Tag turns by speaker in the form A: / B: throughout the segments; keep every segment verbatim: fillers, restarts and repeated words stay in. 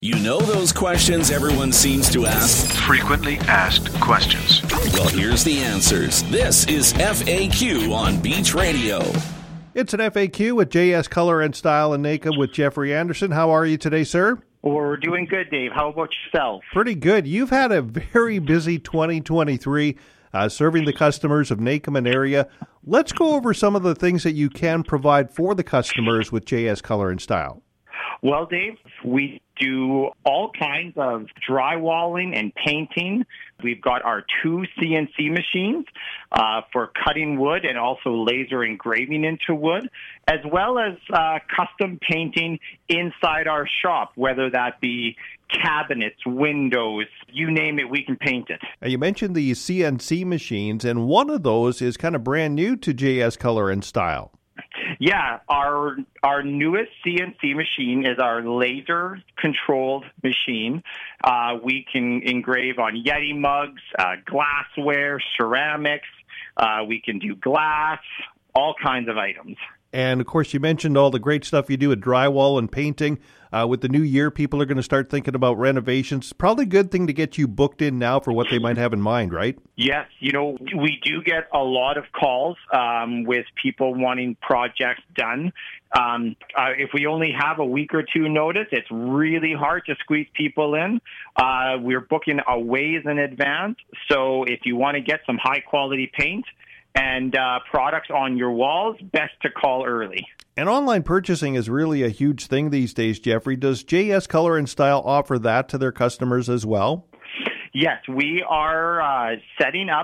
A: You know those questions everyone seems to ask?
B: Frequently asked questions.
A: Well, here's the answers. This is F A Q on Beach Radio.
C: It's an F A Q with J S Color and Style in Nacum with Jeffrey Anderson. How are you today, sir?
D: We're doing good, Dave. How about yourself?
C: Pretty good. You've had a very busy twenty twenty-three uh, serving the customers of Nacum and area. Let's go over some of the things that you can provide for the customers with J S Color and Style.
D: Well, Dave, we do all kinds of drywalling and painting. We've got our two C N C machines uh, for cutting wood and also laser engraving into wood, as well as uh, custom painting inside our shop, whether that be cabinets, windows, you name it, we can paint it.
C: Now, you mentioned the C N C machines, and one of those is kind of brand new to J S Color and Style.
D: Yeah, our our newest C N C machine is our laser-controlled machine. Uh, we can engrave on Yeti mugs, uh, glassware, ceramics. Uh, we can do glass, all kinds of items.
C: And, of course, you mentioned all the great stuff you do with drywall and painting. Uh, with the new year, people are going to start thinking about renovations. Probably a good thing to get you booked in now for what they might have in mind, right?
D: Yes. You know, we do get a lot of calls um, with people wanting projects done. Um, uh, if we only have a week or two notice, it's really hard to squeeze people in. Uh, we're booking a ways in advance. So if you want to get some high-quality paint and uh, products on your walls, best to call early.
C: And online purchasing is really a huge thing these days, Jeffrey. Does J S Color and Style offer that to their customers as well?
D: Yes, we are uh, setting up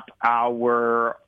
D: our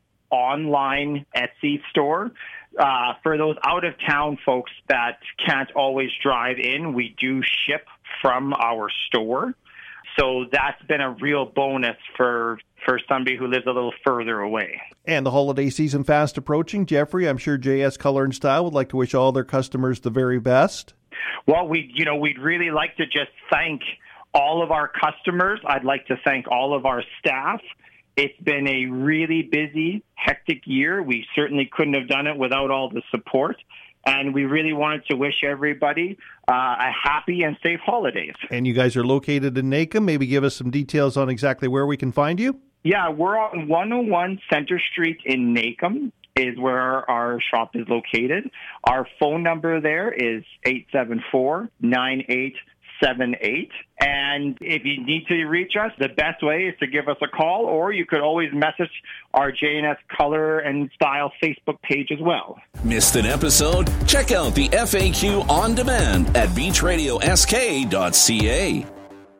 D: online Etsy store. Uh, for those out-of-town folks that can't always drive in, we do ship from our store. So that's been a real bonus for for somebody who lives a little further away.
C: And the holiday season fast approaching. Jeffrey, I'm sure J S Color and Style would like to wish all their customers the very best.
D: Well, we, you know, we'd really like to just thank all of our customers. I'd like to thank all of our staff. It's been a really busy, hectic year. We certainly couldn't have done it without all the support. And we really wanted to wish everybody uh, a happy and safe holidays.
C: And you guys are located in Nacum. Maybe give us some details on exactly where we can find you.
D: Yeah, we're on one oh one Center Street in Nacum is where our shop is located. Our phone number there is eight seven four, nine eight seven eight. And if you need to reach us, the best way is to give us a call, or you could always message our J S Color and Style Facebook page as well.
A: Missed an episode? Check out the F A Q on demand at beach radio s k dot c a.